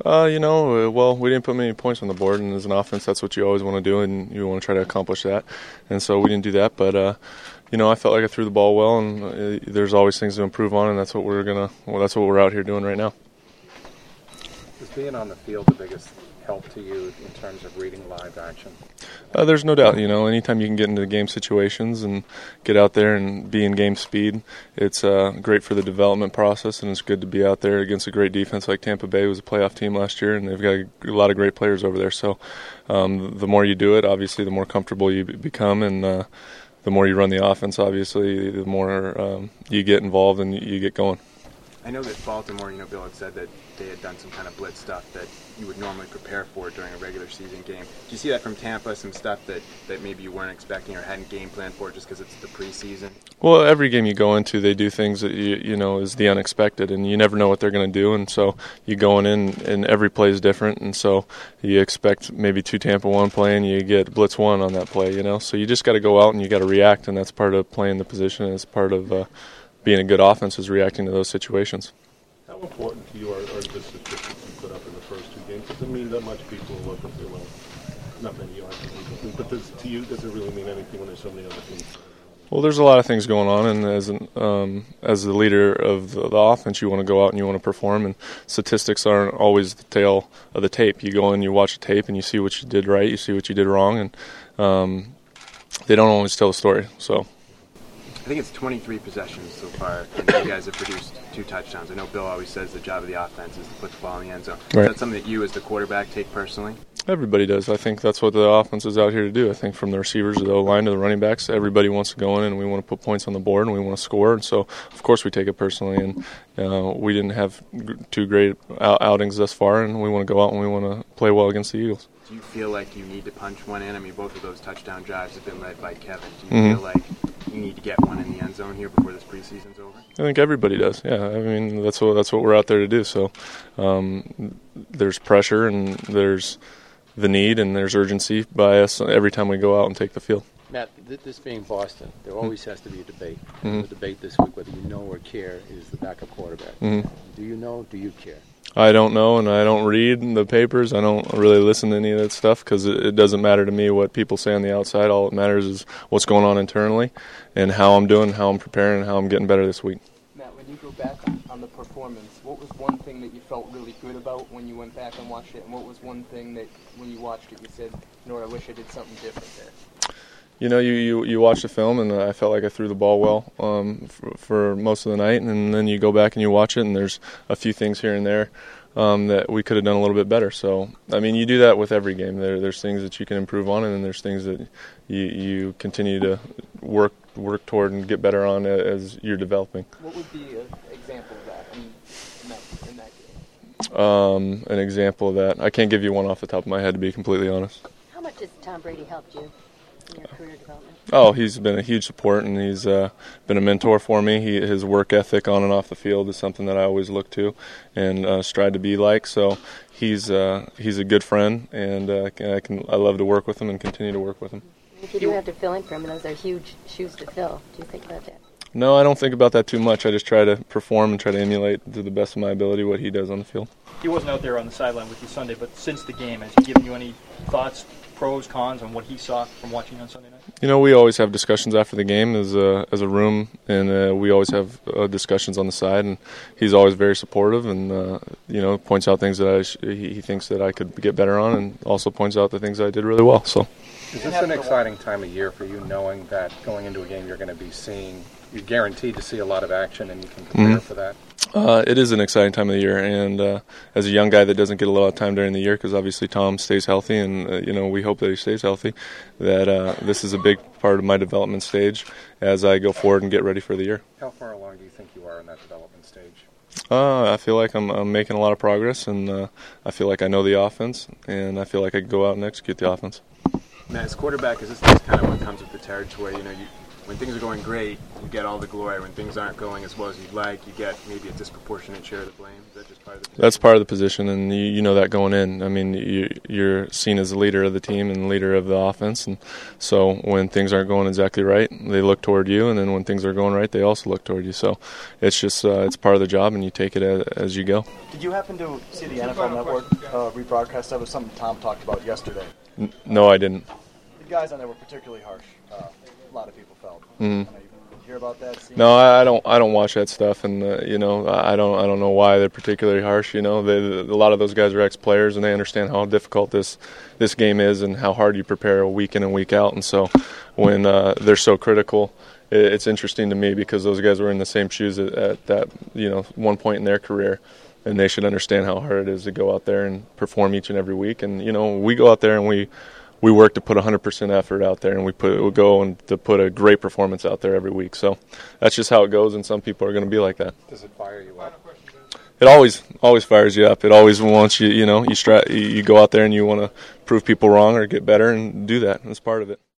Well, we didn't put many points on the board, and as an offense, that's what you always want to do, and you want to try to accomplish that. And so we didn't do that, but I felt like I threw the ball well, and there's always things to improve on, and that's what we're out here doing right now. Is being on the field the biggest help to you in terms of reading live action? There's no doubt. Anytime you can get into game situations and get out there and be in game speed, it's great for the development process, and it's good to be out there against a great defense like Tampa Bay was a playoff team last year, and they've got a lot of great players over there. So the more you do it, obviously, the more comfortable you become, and the more you run the offense, obviously, the more you get involved and you get going. I know that Baltimore, Bill had said that they had done some kind of blitz stuff that you would normally prepare for during a regular season game. Do you see that from Tampa, some stuff that maybe you weren't expecting or hadn't game planned for just because it's the preseason? Well, every game you go into, they do things that is the unexpected, and you never know what they're going to do, and so you going in, and every play is different, and so you expect maybe 2 Tampa 1 play, and you get blitz 1 on that play, So you just got to go out and you got to react, and that's part of playing the position, and it's part of being a good offense is reacting to those situations. How important to you are the statistics you put up in the first 2 games? Does it mean that much? People look and say, well, not many are, but does it really mean anything when there's so many other things? Well, there's a lot of things going on, and as the leader of the offense, you want to go out and you want to perform, and statistics aren't always the tail of the tape. You go in, you watch the tape, and you see what you did right, you see what you did wrong, and they don't always tell the story. So. I think it's 23 possessions so far, and you guys have produced 2 touchdowns. I know Bill always says the job of the offense is to put the ball in the end zone. Right. Is that something that you as the quarterback take personally? Everybody does. I think that's what the offense is out here to do. I think from the receivers to the O-line to the running backs, everybody wants to go in and we want to put points on the board and we want to score. And so, of course, we take it personally. And we didn't have 2 great outings thus far, and we want to go out and we want to play well against the Eagles. Do you feel like you need to punch one in? I mean, both of those touchdown drives have been led by Kevin. Do you feel like you need to get one in the end zone here before this preseason's over? I think everybody does. Yeah, I mean that's what we're out there to do. So there's pressure and there's the need and there's urgency by us every time we go out and take the field. Matt, this being Boston, there always has to be a debate. The debate this week, whether you know or care, is the backup quarterback. Do you know? Do you care? I don't know, and I don't read the papers. I don't really listen to any of that stuff because it doesn't matter to me what people say on the outside. All that matters is what's going on internally and how I'm doing, how I'm preparing, and how I'm getting better this week. Matt, when you go back on the performance, what was one thing that you felt really good about when you went back and watched it, and what was one thing that when you watched it you said, I wish I did something different there? You watch the film, and I felt like I threw the ball well for most of the night, and then you go back and you watch it, and there's a few things here and there that we could have done a little bit better. So, I mean, you do that with every game. There's things that you can improve on, and then there's things that you continue to work toward and get better on as you're developing. What would be an example of that in that game? An example of that, I can't give you one off the top of my head, to be completely honest. How much has Tom Brady helped you in your career development? Oh, he's been a huge support, and he's been a mentor for me. His work ethic on and off the field is something that I always look to and strive to be like. So he's a good friend, and I love to work with him and continue to work with him. If you do have to fill in for him, those are huge shoes to fill. Do you think about that? No, I don't think about that too much. I just try to perform and try to emulate to the best of my ability what he does on the field. He wasn't out there on the sideline with you Sunday, but since the game, has he given you any thoughts, pros, cons, on what he saw from watching on Sunday night? We always have discussions after the game as a room, and we always have discussions on the side, and he's always very supportive and, points out things that he thinks that I could get better on, and also points out the things I did really well. So, is this an exciting time of year for you, knowing that going into a game you're going to be seeing, you're guaranteed to see a lot of action and you can prepare for that? It is an exciting time of the year, and as a young guy that doesn't get a lot of time during the year, because obviously Tom stays healthy, and we hope that he stays healthy, that this is a big part of my development stage as I go forward and get ready for the year. How far along do you think you are in that development stage? I feel like I'm making a lot of progress, and I feel like I know the offense, and I feel like I can go out and execute the offense. Matt, as quarterback, is this kind of what comes with the territory? when things are going great, you get all the glory. When things aren't going as well as you'd like, you get maybe a disproportionate share of the blame. Is that just part of the position? That's part of the position, and you know that going in. I mean, you're seen as the leader of the team and the leader of the offense, and so when things aren't going exactly right, they look toward you, and then when things are going right, they also look toward you. So it's just it's part of the job, and you take it as you go. Did you happen to see the NFL Network rebroadcast? That was something Tom talked about yesterday. No, I didn't. The guys on there were particularly harsh. A lot of people felt. Mm-hmm. You hear about that? No, I don't watch that stuff, and you know, I don't know why they're particularly harsh. You know, a lot of those guys are ex-players, and they understand how difficult this game is and how hard you prepare week in and week out. And so, when they're so critical, it's interesting to me because those guys were in the same shoes at that one point in their career, and they should understand how hard it is to go out there and perform each and every week. And you know, we go out there and we work to put 100% effort out there, and we go and to put a great performance out there every week. So that's just how it goes, and some people are going to be like that. Does it fire you up? It always fires you up. It always wants you. You go out there and you want to prove people wrong or get better and do that. That's part of it.